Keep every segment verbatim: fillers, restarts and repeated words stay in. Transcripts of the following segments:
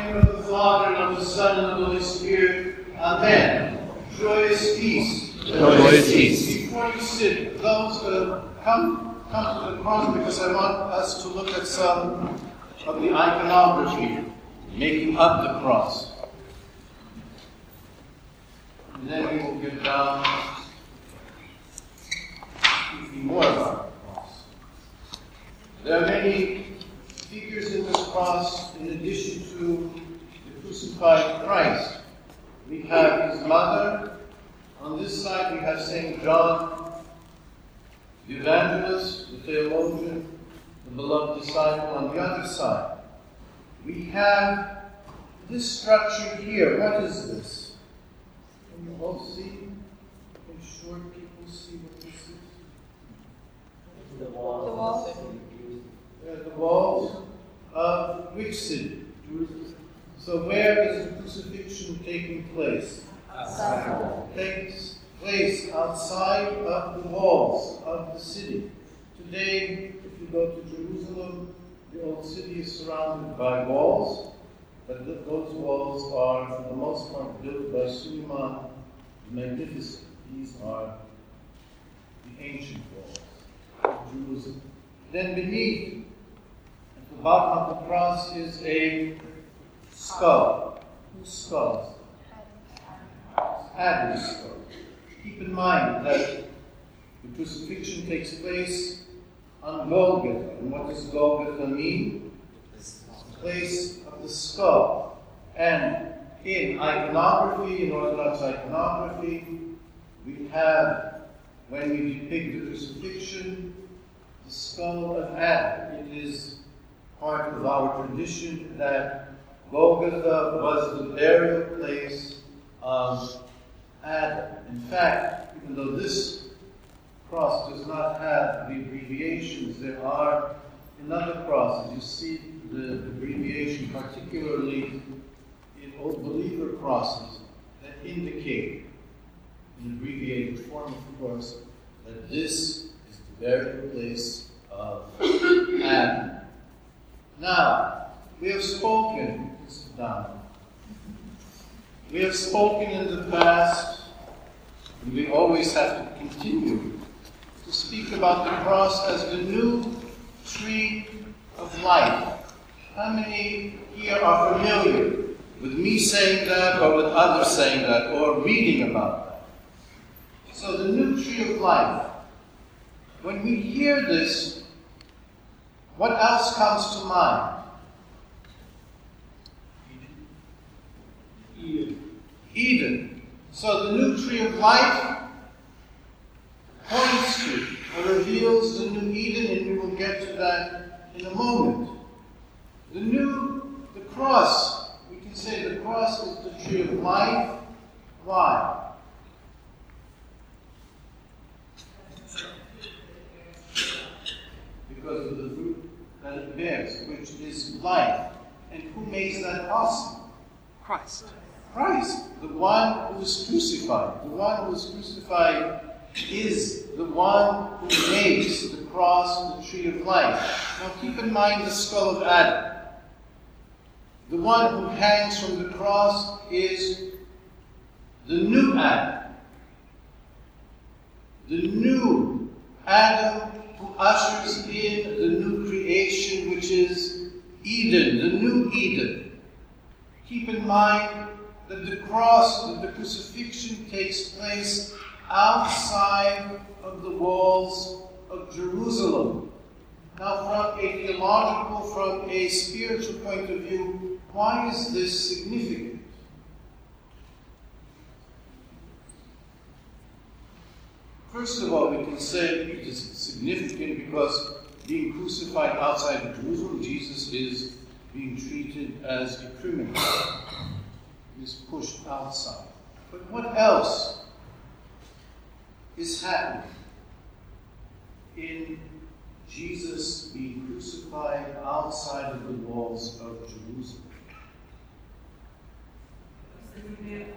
name of the Father, and of the Son, and of the Holy Spirit. Amen. Joyous peace. Joyous peace. Before you sit, those uh, come, come to the cross, because I want us to look at some of the iconography making up the cross. And then we will get down speaking more about the cross. There are many figures in this cross in addition to the crucified Christ. We have his mother. On this side we have Saint John, the evangelist, the theologian, the beloved disciple. On the other side we have this structure here. What is this? Can you all see? Can short people see what this is? The walls. The walls. Uh, the walls of which city? Jerusalem. So where is the crucifixion taking place? Outside. Takes place outside of the walls of the city. Today, if you go to Jerusalem, the old city is surrounded by walls, but those walls are, for the most part, built by Suleiman the Magnificent. These are the ancient walls of Jerusalem. Then beneath, at the bottom of the cross, is a skull. Whose skull? Adam's skull. Keep in mind that the crucifixion takes place on Golgotha. And what does Golgotha mean? It's the place of the skull. And in iconography, in Orthodox iconography, we have, when we depict the crucifixion, the skull of Adam. It is part of our tradition that Golgotha was the burial place of Adam. In fact, even though this cross does not have the abbreviations, there are in other crosses, you see the abbreviation, particularly in Old Believer crosses, that indicate, in abbreviated form, of course, that this is the burial place of Adam. Now, we have spoken, sit down. We have spoken in the past, and we always have to continue to speak about the cross as the new tree of life. How many here are familiar with me saying that, or with others saying that, or reading about that? So the new tree of life. When we hear this, what else comes to mind? Eden. Eden. So the new tree of life points to or reveals the new Eden, and we will get to that in a moment. The new, the cross, we can say the cross is the tree of life. Why? Because of the fruit that it bears, which is life. And who makes that possible? Christ. Christ, the one who was crucified. The one who was crucified is the one who makes the cross the tree of life. Now keep in mind the skull of Adam. The one who hangs from the cross is the new Adam. The new Adam who ushers in the new creation, which is Eden, the new Eden. Keep in mind that the cross, that the crucifixion takes place outside of the walls of Jerusalem. Now, from a theological, from a spiritual point of view, why is this significant? First of all, we can say it is significant because being crucified outside of Jerusalem, Jesus is being treated as a criminal. He is pushed outside. But what else is happening in Jesus being crucified outside of the walls of Jerusalem? It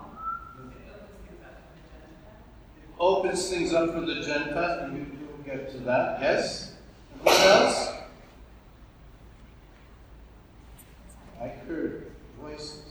opens things up for the Gentiles, and we will get to that. Yes? And what else? I heard. voices.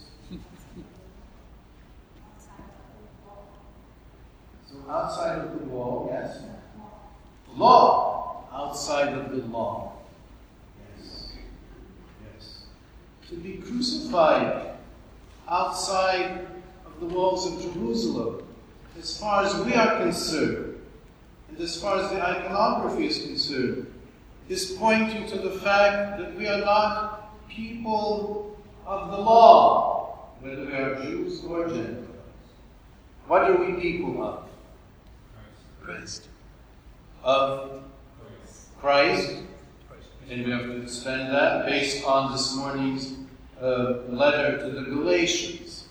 So outside of the wall, yes. Law. Outside of the law. Yes. Yes. To be crucified outside of the walls of Jerusalem, as far as we are concerned, and as far as the iconography is concerned, is pointing to the fact that we are not people of the law, whether we are Jews or Gentiles. What are we people of? Christ. Of Christ. And we have to expand that based on this morning's uh, letter to the Galatians.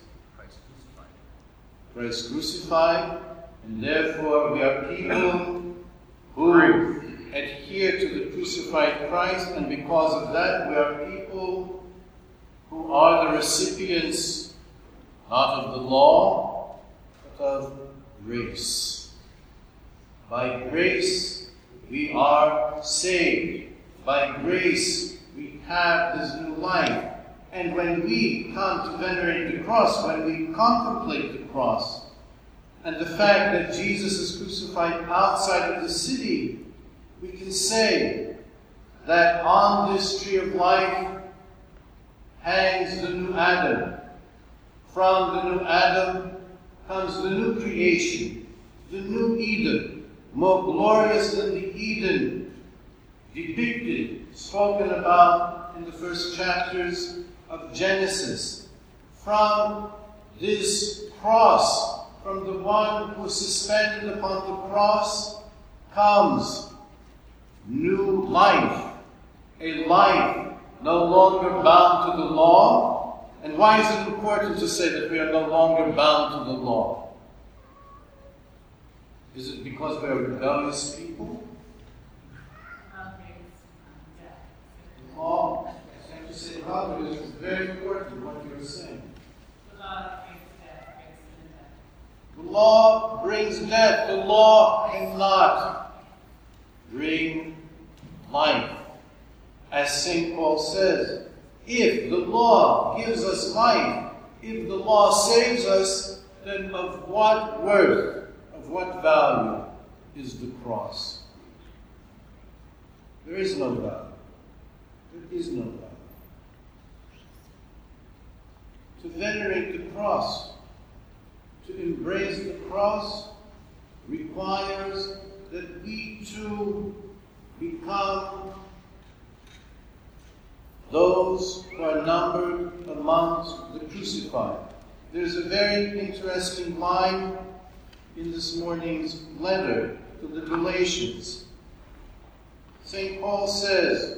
Christ crucified, and therefore we are people who adhere to the crucified Christ, and because of that we are people who are the recipients not of the law, but of grace. By grace we are saved. By grace we have this new life. And when we come to venerate the cross, when we contemplate the cross, and the fact that Jesus is crucified outside of the city, we can say that on this tree of life hangs the new Adam. From the new Adam comes the new creation, the new Eden, more glorious than the Eden depicted, spoken about in the first chapters of Genesis. From this cross, from the one who is suspended upon the cross, comes new life, a life no longer bound to the law. And why is it important to say that we are no longer bound to the law? Is it because we are rebellious people? The law, I have to say, Robert, it's very important what you're saying. The law brings death. The law cannot bring life. As Saint Paul says, if the law gives us life, if the law saves us, then of what worth, of what value is the cross? There is no value. There is no value. To venerate the cross, to embrace the cross, requires that we too become those who are numbered amongst the crucified. There's a very interesting line in this morning's letter to the Galatians. Saint Paul says,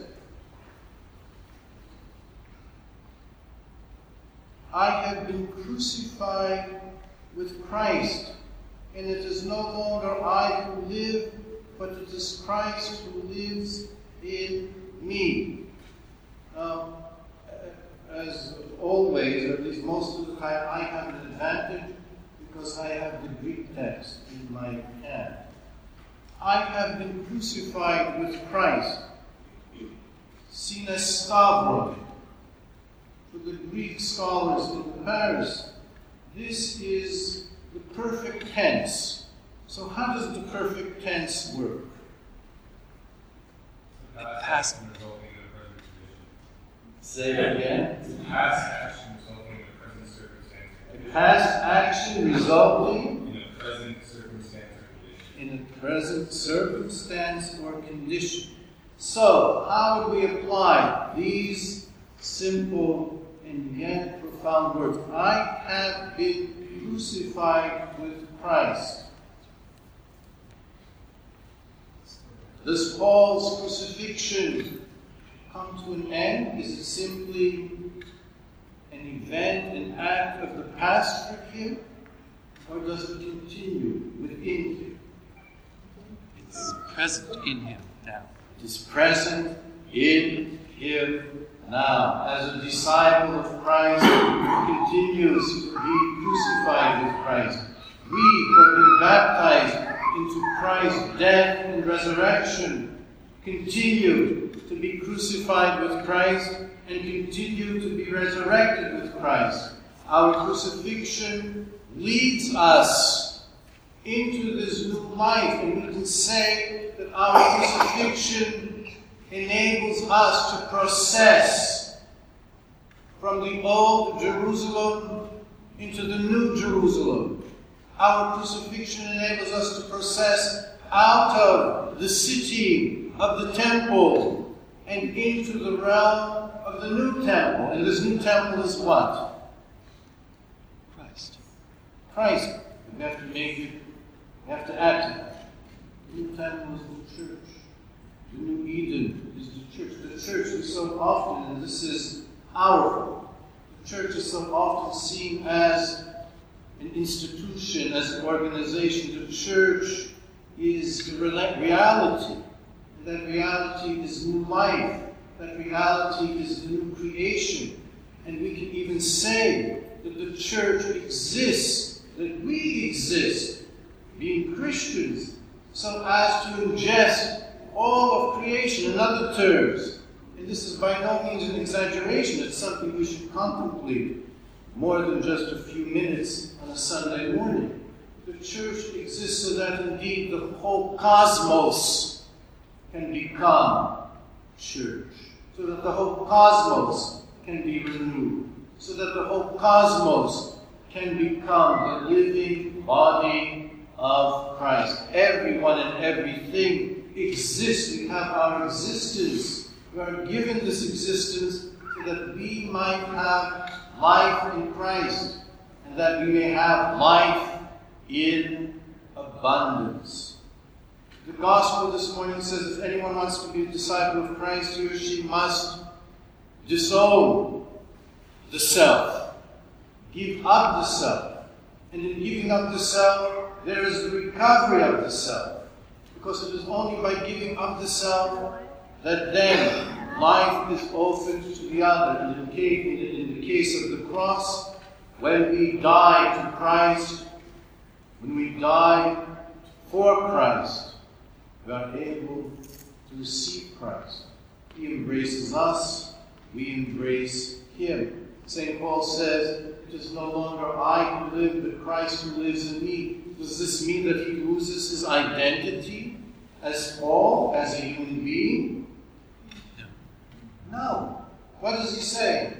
I have been crucified with Christ, and it is no longer I who live, but it is Christ who lives in me. Now, as always, or at least most of the time, I have an advantage because I have the Greek text in my hand. I have been crucified with Christ. Synestavron. For the Greek scholars in Paris, this is the perfect tense. So how does the perfect tense work? The past. Say it again. The past action resulting in a present circumstance. A past action resulting in a present circumstance or condition. In a present circumstance or condition. So, how would we apply these simple and yet profound words? I have been crucified with Christ. Does Paul's crucifixion come to an end? Is it simply an event, an act of the past for him? Or does it continue within him? It's present in him now. It is present in him now. As a disciple of Christ who continues to be crucified with Christ, we who have been baptized into Christ's death and resurrection continue to be crucified with Christ and continue to be resurrected with Christ. Our crucifixion leads us into this new life, and we can say that our crucifixion enables us to process from the old Jerusalem into the new Jerusalem. Our crucifixion enables us to process out of the city of the temple and into the realm of the new temple. And this new temple is what? Christ. Christ. We have to make it, we have to act it. The new temple is the church. The new Eden is the church. The church is so often, and this is powerful, the church is so often seen as an institution, as an organization. The church is the reality. And that reality is new life. That reality is the new creation. And we can even say that the church exists, that we exist, being Christians, so as to ingest all of creation. In other terms, and this is by no means an exaggeration, it's something we should contemplate more than just a few minutes on a Sunday morning. The church exists so that indeed the whole cosmos can become church. So that the whole cosmos can be renewed. So that the whole cosmos can become the living body of Christ. Everyone and everything exists. We have our existence. We are given this existence so that we might have life in Christ, and that we may have life in abundance. The gospel this morning says if anyone wants to be a disciple of Christ, he or she must disown the self, give up the self. And in giving up the self, there is the recovery of the self. Because it is only by giving up the self that then life is opened to the other. In the case, in the case of the cross, when we die to Christ, when we die for Christ, we are able to receive Christ. He embraces us, we embrace Him. Saint Paul says, it is no longer I who live, but Christ who lives in me. Does this mean that he loses his identity as Paul, as a human being? No. No. What does he say?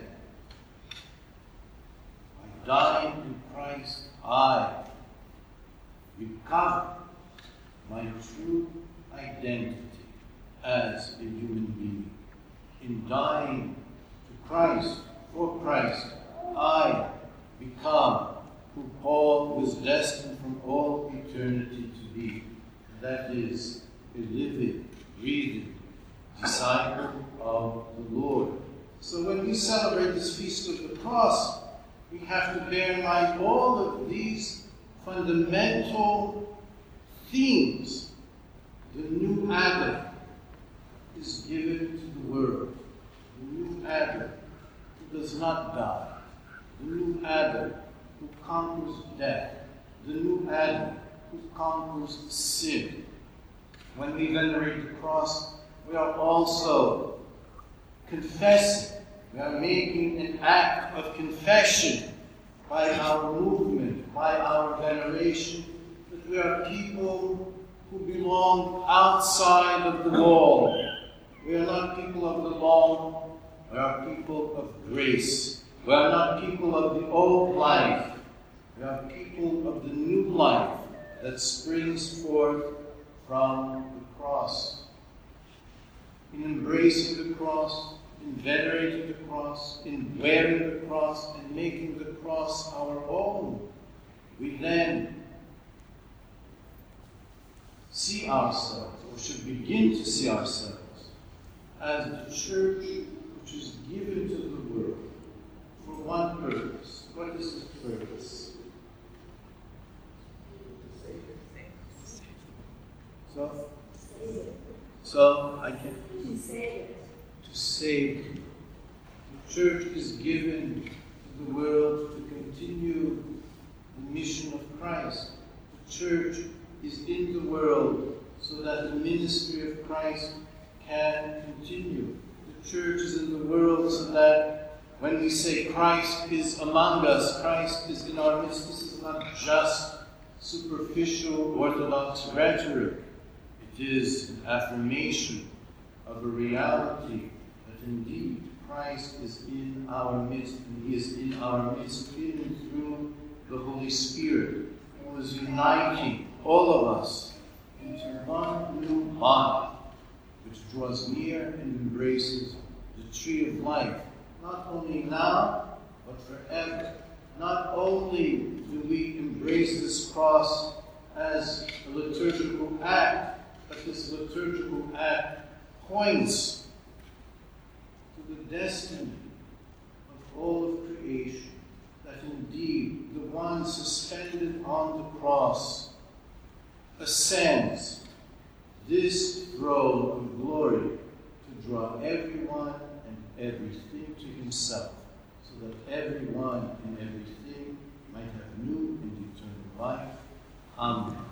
I died in Christ, I recover my true identity as a human being. In dying to Christ, for Christ, I become who Paul was destined from all eternity to be. That is, a living, breathing disciple of the Lord. So when we celebrate this Feast of the Cross, we have to bear in mind all of these fundamental themes. The new Adam is given to the world. The new Adam who does not die. The new Adam who conquers death. The new Adam who conquers sin. When we venerate the cross, we are also confessing. We are making an act of confession by our movement, by our veneration, that we are people who belong outside of the law. We are not people of the law, we are people of grace. We are not people of the old life, we are people of the new life that springs forth from the cross. In embracing the cross, in venerating the cross, in wearing the cross, and making the cross our own, we then see ourselves, or should begin to see ourselves, as the church which is given to the world for one purpose. What is its purpose? So, so I can to save. The church is given to the world to continue the mission of Christ. The church is in the world so that the ministry of Christ can continue. The church is in the world so that When we say Christ is among us, Christ is in our midst, this is not just superficial Orthodox rhetoric. It is an affirmation of a reality that indeed Christ is in our midst, and He is in our midst in and through the Holy Spirit, who is uniting all of us into one new body, which draws near and embraces the tree of life, not only now, but forever. Not only do we embrace this cross as a liturgical act, but this liturgical act points to the destiny of all of creation, that indeed the one suspended on the cross ascends this throne of glory to draw everyone and everything to Himself, so that everyone and everything might have new and eternal life. Amen.